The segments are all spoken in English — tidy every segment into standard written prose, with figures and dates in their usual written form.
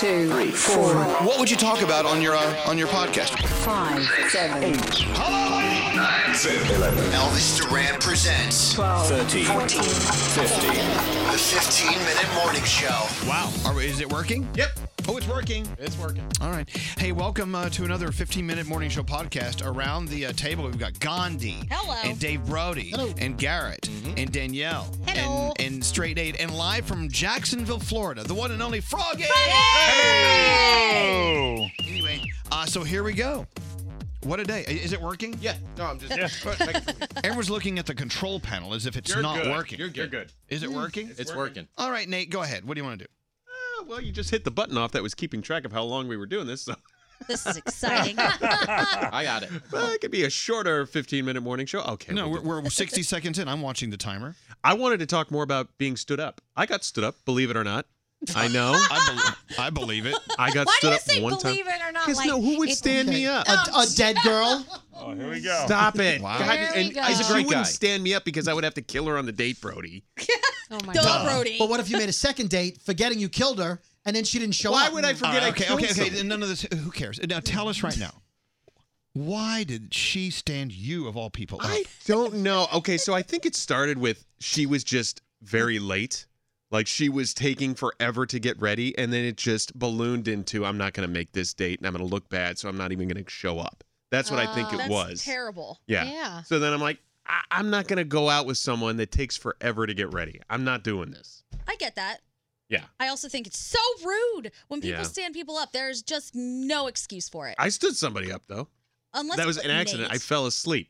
2, 3, 4. What would you talk about on your podcast? 5, 7, 8. Hello? 9, 10, 11. Elvis Duran presents 12, 13, 14, 15. the 15-minute morning show. Wow. Is it working? Yep. Oh, it's working. It's working. All right. Hey, welcome to another 15-minute morning show podcast. Around the table, we've got Gandhi. Hello. And Dave Brody. Hello. And Garrett. And Danielle. Hello. And Straight Eight. And live from Jacksonville, Florida, the one and only Froggy. Hello. Anyway, so here we go. What a day. Is it working? Yeah. No, I'm just. Everyone's looking at the control panel as if it's not good. working. You're good. Is it working? It's working. All right, Nate, go ahead. What do you want to do? Well, you just hit the button off that was keeping track of how long we were doing this. So This is exciting. I got it. well, it could be a shorter 15-minute morning show. Okay. No, we'll do we're 60 seconds in. I'm watching the timer. I wanted to talk more about being stood up. I got stood up, believe it or not. I know. I believe it. I got Why do stood you up say one time. believe it or not? Because Like, who would it- stand me up? A dead girl? Oh, here we go. Stop it. Wow. God, There we and go. He's He's a a great guy. wouldn't stand me up because I would have to kill her on the date, Brody. Oh my Duh. God, Brody. But what if you made a second date, forgetting you killed her, and then she didn't show Why up? would I forget I okay, killed okay. someone? None of this. Who cares? Now tell us right now. Why did she stand you of all people up? I don't know. Okay, so I think it started with she was just very late. Like she was taking forever to get ready, and then it just ballooned into I'm not going to make this date, and I'm going to look bad, so I'm not even going to show up. That's what I think it That's was. terrible. Yeah. Yeah. So then I'm like, I'm not going to go out with someone that takes forever to get ready. I'm not doing this. I get that. Yeah. I also think it's so rude when people Yeah. stand people up. There's just no excuse for it. I stood somebody up though. Unless That was it's an accident. Nate. I fell asleep.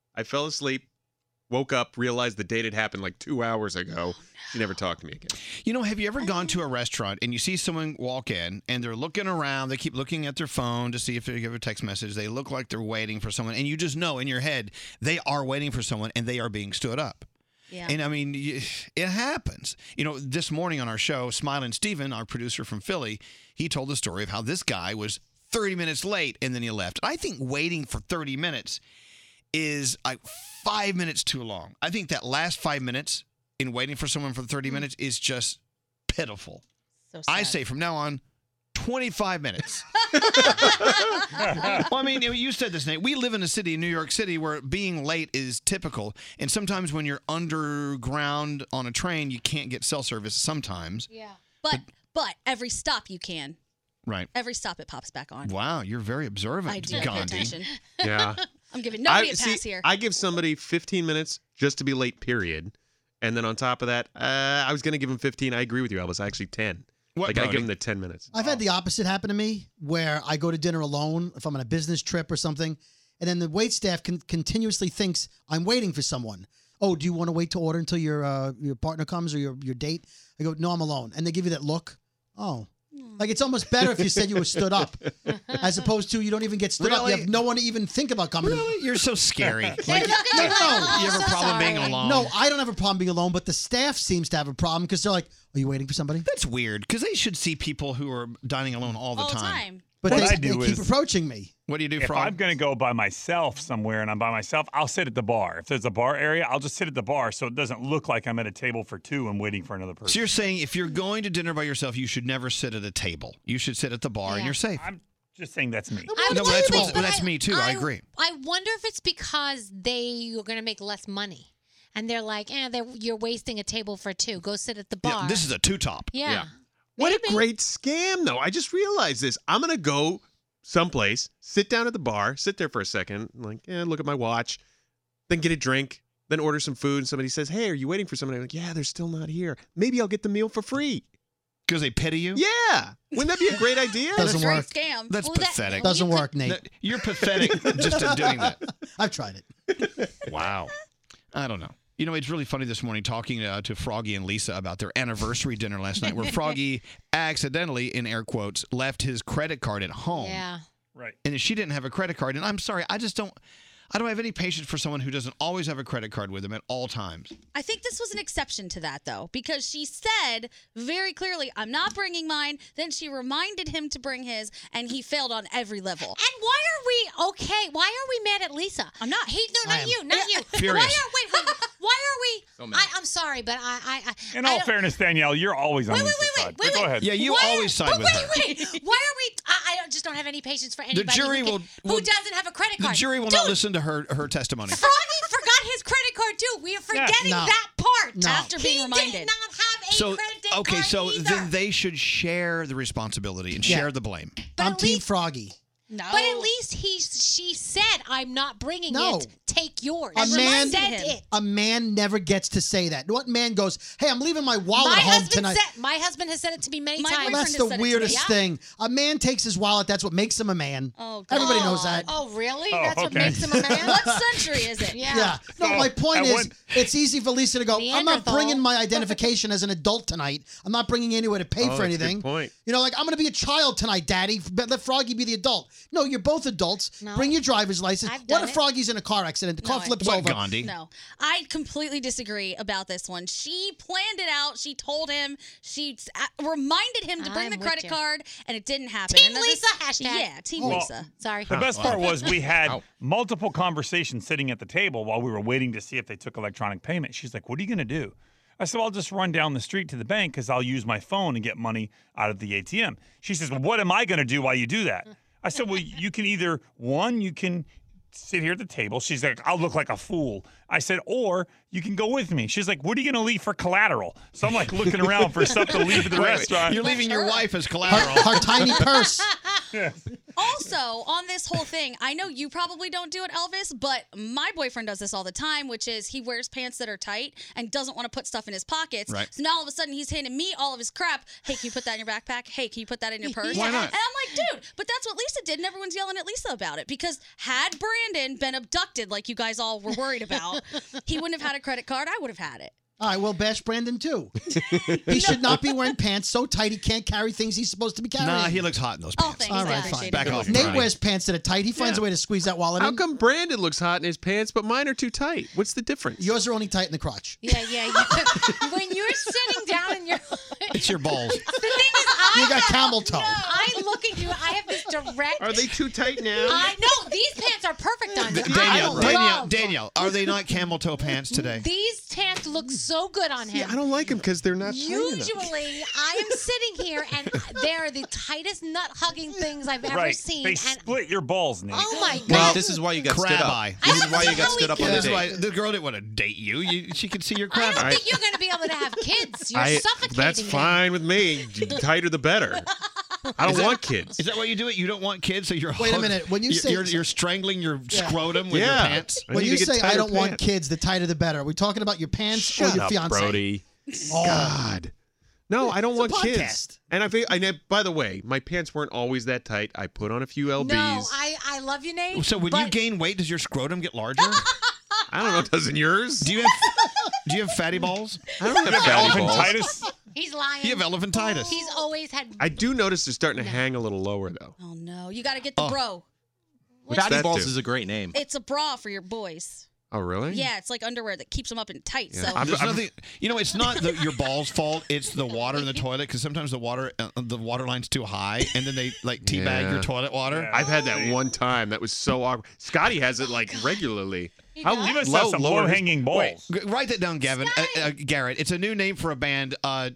Woke up, realized the date had happened like 2 hours ago. She never talked to me again. You know, have you ever gone to a restaurant and you see someone walk in and they're looking around, they keep looking at their phone to see if they give a text message, they look like they're waiting for someone, and you just know in your head they are waiting for someone and they are being stood up. Yeah. And I mean, it happens. You know, this morning on our show, Smiling Steven, our producer from Philly, he told the story of how this guy was 30 minutes late and then he left. I think waiting for 30 minutes is like 5 minutes too long. I think that last 5 minutes in waiting for someone for 30 minutes is just pitiful. So sad. I say from now on, 25 minutes. Well, I mean, you said this, Nate. We live in a city, New York City, where being late is typical. And sometimes when you're underground on a train, you can't get cell service sometimes. Yeah. But every stop you can. Right. Every stop it pops back on. Wow, you're very observant, I do pay Gandhi. attention. Yeah. I'm giving nobody a pass here. I give somebody 15 minutes just to be late, period. And then on top of that, I was going to give him 15. I agree with you, Elvis. Actually, 10. What, like, I Brody? give him the 10 minutes. I've had the opposite happen to me, where I go to dinner alone if I'm on a business trip or something, and then the wait staff continuously thinks I'm waiting for someone. Oh, do you want to wait to order until your partner comes or your date? I go, no, I'm alone. And they give you that look. Oh. Like, it's almost better if you said you were stood up, as opposed to you don't even get stood up. Really? You have no one to even think about coming. Really? You're so scary. They look at you like, oh, You have a so problem being sorry. alone? No, I don't have a problem being alone, but the staff seems to have a problem because they're like, are you waiting for somebody? That's weird, because they should see people who are dining alone all the time. But What they I do keep is- approaching me. What do you do, If Frog? I'm going to go by myself somewhere and I'm by myself, I'll sit at the bar. If there's a bar area, I'll just sit at the bar so it doesn't look like I'm at a table for two and waiting for another So person. you're saying if you're going to dinner by yourself, you should never sit at a table. You should sit at the bar and Yeah. you're safe. I'm just saying that's me. I No, wonder that's if- what- but that's me too. I agree. I wonder if it's because they are going to make less money, and they're like, you're wasting a table for two. Go sit at the bar. Yeah, this is a two-top. Yeah. What a Maybe. great scam, though. I just realized this. I'm going to go someplace, sit down at the bar, sit there for a second, like, look at my watch, then get a drink, then order some food. And somebody says, hey, are you waiting for somebody? I'm like, yeah, they're still not here. Maybe I'll get the meal for free. Because they pity you? Yeah. Wouldn't that be a great idea? Doesn't Straight work. scam. That's Well, that- pathetic. Doesn't you could- work, Nate. No, you're pathetic just in doing that. I've tried it. Wow. I don't know. You know, it's really funny this morning talking to Froggy and Lisa about their anniversary dinner last night, where Froggy accidentally, in air quotes, left his credit card at home. Yeah. Right. And she didn't have a credit card. And I'm sorry, I I don't have any patience for someone who doesn't always have a credit card with them at all times. I think this was an exception to that, though, because she said very clearly, I'm not bringing mine. Then she reminded him to bring his, and he failed on every level. And why are we okay? Why are we mad at Lisa? I'm not. Not you. Furious. Why are we? So mad. I'm sorry, but I In all fairness, Danielle, you're always on Lisa's side. But go ahead. Yeah, you always side with her. Wait. Why are we? Just don't have any patience for anybody jury who will doesn't have a credit card. The jury will not listen to her testimony. Froggy forgot his credit card too. We are forgetting that part. No. After being reminded. He did not have a So credit card okay, so either. then they should share the responsibility and share the blame. I'm Team Froggy. No. But at least she said, "I'm not bringing No. it. Take yours." A man never gets to say that. What man goes, "Hey, I'm leaving my wallet home tonight." My husband has said it to me many times. Well, that's the weirdest thing. A man takes his wallet. That's what makes him a man. Oh, God. Everybody knows that. Oh, really? Oh, That's what okay. makes him a man? What century is it? Yeah. No, my point is, it's easy for Lisa to go, I'm not Neanderthal. bringing my identification as an adult tonight. I'm not bringing anywhere to pay for that's a anything. good point. You know, like, I'm going to be a child tonight, Daddy. Let Froggy be the adult. No, you're both adults. No. Bring your driver's license. I've done What if it. Froggy's in a car accident? The car No, flips What, over. Gandhi? No, I completely disagree about this one. She planned it out. She told him. She reminded him to bring I'm the with credit you. card, and it didn't happen. Team And then Lisa, hashtag. Yeah, Team Well, Lisa. Sorry. The best part was we had Ow. multiple conversations sitting at the table while we were waiting to see if they took electronic payment. She's like, "What are you going to do?" I said, "Well, I'll just run down the street to the bank because I'll use my phone and get money out of the ATM." She says, "Well, what am I going to do while you do that?" I said, "Well, you can either, you can sit here at the table." She's like, "I'll look like a fool." I said, "Or you can go with me." She's like, "What are you going to leave for collateral?" So I'm like looking around for stuff to leave at the restaurant. You're leaving your wife as collateral. Her tiny purse. Also, on this whole thing, I know you probably don't do it, Elvis, but my boyfriend does this all the time, which is he wears pants that are tight and doesn't want to put stuff in his pockets. Right. So now all of a sudden he's handing me all of his crap. Hey, can you put that in your backpack? Hey, can you put that in your purse? Why not? And I'm like, dude, but that's what Lisa did, and everyone's yelling at Lisa about it because had Brandon been abducted like you guys all were worried about, he wouldn't have had a credit card. I would have had it. All right, well, bash Brandon, too. He should not be wearing pants so tight he can't carry things he's supposed to be carrying. Nah, he looks hot in those Oh, pants. thanks. All I right, appreciate fine. it. Back off. Nate Brian. wears pants that are tight. He finds a way to squeeze that wallet How in. come Brandon looks hot in his pants, but mine are too tight? What's the difference? Yours are only tight in the crotch. Yeah. When you're sitting down and you're. It's your balls. The thing is, You got camel toe. I look at you. I have this direct. Are they too tight now? I know these pants are perfect on you. Danielle, are they not camel toe pants today? These pants look so good on him. Yeah, I don't like them because they're not tight enough. Usually, I am sitting here and they're the tightest nut hugging things I've ever Right. seen. They And split your balls, Nate. oh my god! Well, this is why you got Crab stood up. eye. This is why you got stood up on the That's date. why the girl didn't want to date you. She could see your I crab. don't eye. think you're going to be able to have kids. You're suffocating That's them. fine with me. The tighter the better. I don't want kids. Is that why you do it? You don't want kids, so you're Wait a minute. When you say- you're strangling your scrotum with Yeah. your pants. I When need you to get say I tighter don't want pants. kids, the tighter the better. Are we talking about your pants or Shut your up, fiance? Brody. Oh. God. No, I don't want a kids. podcast. And by the way, my pants weren't always that tight. I put on a few LBs. No, I love you, Nate. So when you gain weight, does your scrotum get larger? I don't know. Doesn't yours? Do you have fatty balls? I don't have fatty balls. Elephantitis? He's lying. You have elephantitis. He's always had. I do notice they're starting to hang a little lower though. Oh, no. You got to get the bro. Fatty that Balls do? is a great name. It's a bra for your boys. Oh really? Yeah, it's like underwear that keeps them up and tight. Yeah. So I'm- There's nothing. It's not your balls' fault. It's the water in the toilet because sometimes the water line's too high, and then they like teabag Yeah. your toilet water. I've had that one time. That was so awkward. Scotty has it like regularly. How You must have some lower his- low-hanging balls. Write that down, Gavin. Garrett. It's a new name for a band.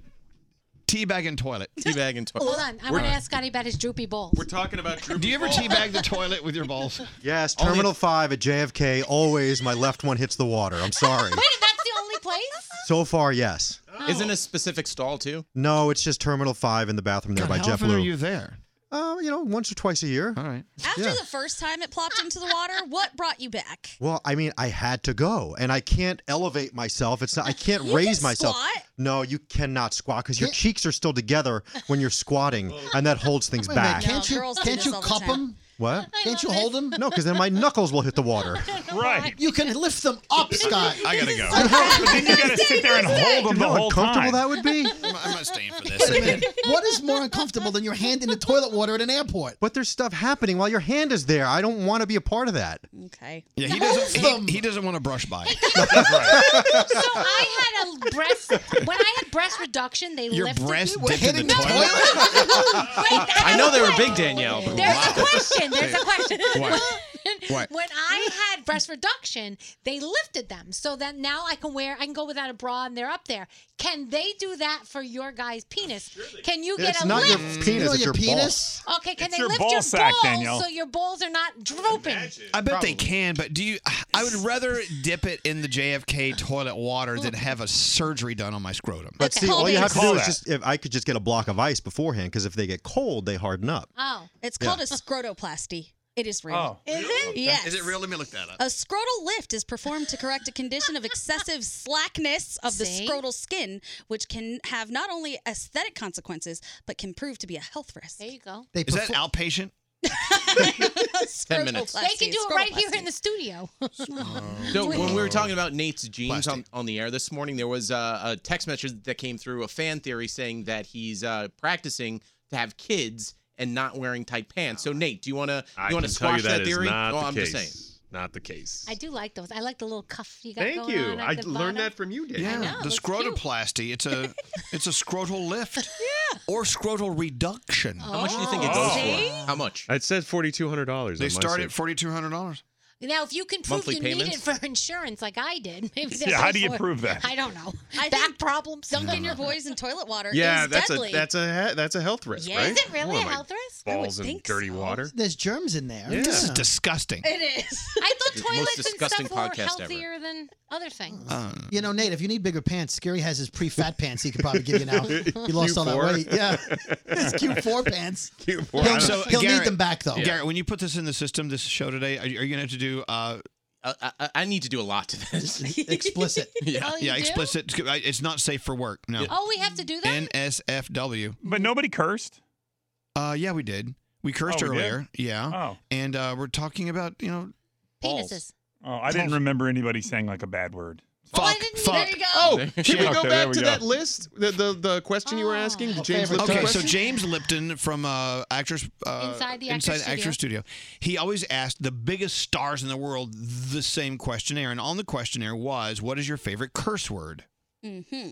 Teabag and toilet. Teabag and toilet. Hold on. I want to ask Scotty about his droopy balls. We're talking about. Do you ever teabag the toilet with your balls? Yes, Terminal 5 at JFK, always my left one hits the water. I'm sorry. Wait, that's the only place? So far, yes. Isn't a specific stall too? No, it's just Terminal 5 in the bathroom there by how Jeff often are Lou. you there? Once or twice a year. All right. after Yeah. the first time it plopped into the water, what brought you back? Well, I mean, I had to go, and I can't elevate myself. It's not. I can't You raise can myself. squat. No, you cannot squat because your Can't- cheeks are still together when you're squatting, and that holds things Wait a minute, back. No, can't you girls do this cup all the time. them? What? Can't you hold them? No, because then my knuckles will hit the water. Right. You can lift them up, Scott. I gotta go. But then you got to sit there and hold them the How whole uncomfortable time. that would be? I'm not staying for this. Wait a minute. What is more uncomfortable than your hand in the toilet water at an airport? But there's stuff happening while your hand is there. I don't want to be a part of that. Okay. Yeah, he doesn't want to brush by. So I had a breast when I had breast reduction. They Your lifted breast me. dipped in the Hitting the toilet? toilet? I know they were big, Danielle. But There's a question. There's a question. What? When I had breast reduction, they lifted them so that now I can go without a bra and they're up there. Can they do that for your guy's penis? Can you get It's a not lift? your penis, know it's your your penis? balls. Okay, can It's they your lift ball your sack, balls Danielle. so your balls are not drooping? I bet they can, but I would rather dip it in the JFK toilet water than have a surgery done on my scrotum. But see, Call all you have to Call do is that. just, if I could just get a block of ice beforehand, because if they get cold, they harden up. Oh, It's called a scrotoplasty. It is real. Oh. is it? Yes. Is it real? Let me look that up. A scrotal lift is performed to correct a condition of excessive slackness of the See? scrotal skin, which can have not only aesthetic consequences, but can prove to be a health risk. There you go. Is that outpatient? 10 minutes. They can do it right here in the studio. So when we were talking about Nate's jeans on the air this morning, there was a text message that came through, a fan theory saying that he's practicing to have kids and not wearing tight pants. So Nate, do you want to squash that theory? I'm just saying. Not the case. I do like those. I like the little cuff you got Thank going you. on at I the learned bottom. that from you, Dave. Yeah, know, the looks cute. scrotoplasty. It's a scrotal lift. Yeah. Or scrotal reduction. How much do you think it goes for? How much? It said $4,200. They start at $4,200. Now, if you can prove Monthly you need it payments? for insurance like I did, maybe they'll Yeah, how pay do you for it. prove that? I don't know. I Back think problems. Dunking your boys in toilet water Yeah, is that's deadly. a health risk, Yeah. right? Is it really What a am I, health risk? Balls in think dirty so. water. There's germs in there. Yeah. This is disgusting. It is. I thought Most toilets and disgusting stuff were podcast ever. healthier than other things. You know, Nate, if you need bigger pants, Scary has his pre-fat pants he could probably give you now. He lost all that Q4? weight. Yeah. His Q4 pants. Q4. So, He'll need Garrett- them back, though. Garrett, when you put this in the system, this show today, are you going to have to do I need to do a lot to this. Explicit. Oh, you do? explicit? It's not safe for work. No. Oh, we have to do that? NSFW. But nobody cursed. Yeah, we did. We cursed Oh, we did? earlier. Yeah. Oh. And we're talking about, Penises. Oh, I didn't remember anybody saying like a bad word. Oh, I fuck. didn't Fuck. There you go. Oh, can we go Okay, there back we to go. that list? The question you were asking? The James favorite Lipton Okay, so question? James Lipton from Actors Inside the Actors Studio, he always asked the biggest stars in the world the same questionnaire, and on the questionnaire was, "What is your favorite curse word?" Mm-hmm.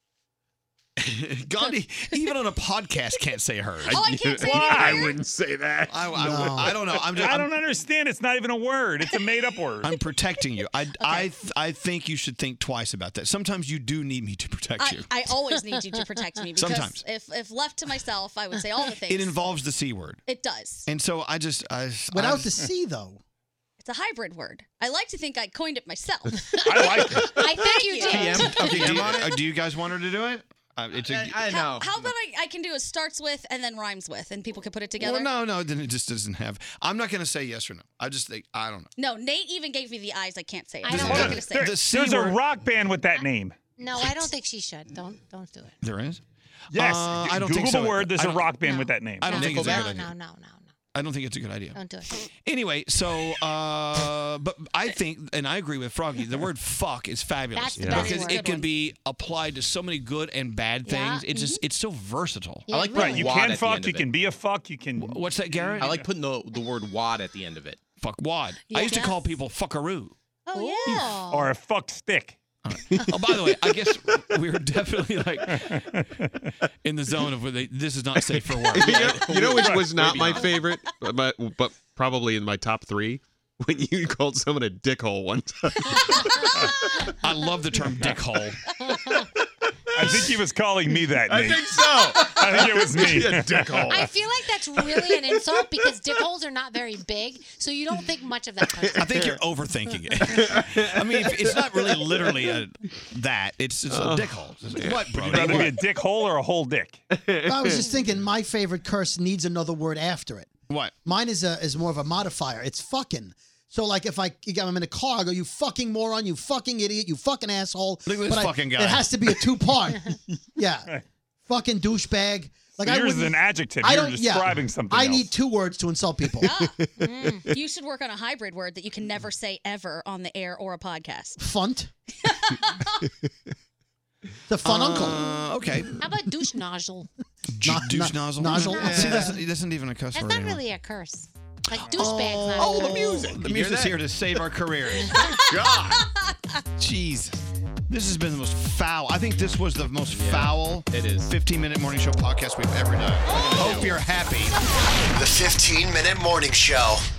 Gandhi, even on a podcast, can't say hers. Oh, I can't say I that. wouldn't say that. I don't know. I don't understand. It's not even a word. It's a made-up word. I'm protecting you. I think you should think twice about that. Sometimes you do need me to protect you. I always need you to protect me because Sometimes. if left to myself, I would say all the things. It involves the C word. It does. And so Without the C, though. It's a hybrid word. I like to think I coined it myself. I like it. I think you did. Okay, do you guys want her to do it? It's a, I know. How about I can do a starts with and then rhymes with, and people can put it together? well, no, then it just doesn't have. I'm not going to say yes or no. I just think I don't know. No, Nate even gave me the eyes. I can't say it. I I'm don't not want going to say The it. C There's a word- rock band with that name. No, I don't think she should. Don't do it. There is. Yes. I don't Google think so. the word. There's I a don't- rock band No. with that name. I don't think it's a no, good idea. no. I don't think it's a good idea. Don't do it. Anyway, so but I think, and I agree with Froggy, the word "fuck" is fabulous That's the best because word. it can be applied to so many good and bad Yeah. things. It's so versatile. Yeah, I like really. Right. You wad can at the fuck. end You of can it. be a fuck. You can. What's that, Garrett? I like putting the word wad at the end of it. fuck wad. I used to call people fuckaroo. Oh yeah. Or a fuck stick. Oh, by the way, I guess we were definitely like in the zone of where this is not safe for work. You know which was not Maybe my not. favorite, but probably in my top 3? When you called someone a dickhole one time. I love the term dickhole. I think he was calling me that. I Nate. think so. I think it was me. Yeah, dickhole. I feel like that's really an insult because dick holes are not very big, so you don't think much of that person. I think you're overthinking it. I mean, it's not really literally that. It's a dickhole. What, bro? Would you rather be a dick hole or a whole dick? I was just thinking my favorite curse needs another word after it. What? Mine is more of a modifier. It's fucking. So like if I'm in a car, I go, you fucking moron, you fucking idiot, you fucking asshole. Look at this But fucking guy. It has to be a 2-part. Yeah. Fucking douchebag. Like So I yours is wouldn't- an adjective. I You're don't. Yeah, describing something I else. need 2 words to insult people. You should work on a hybrid word that you can never say ever on the air or a podcast. Funt. The fun uncle. Okay. How about douche nozzle? Douche nozzle. nozzle? Yeah. Yeah. See, that's not even a cuss That's word not anymore. really a curse. Like douchebags. Oh, not a the curse. music. The You hear music's that? here to save our careers. God. Jeez. This has been the most foul. I think this was the most foul it is. 15-minute morning show podcast we've ever done. Hope you're happy. The 15-minute morning show.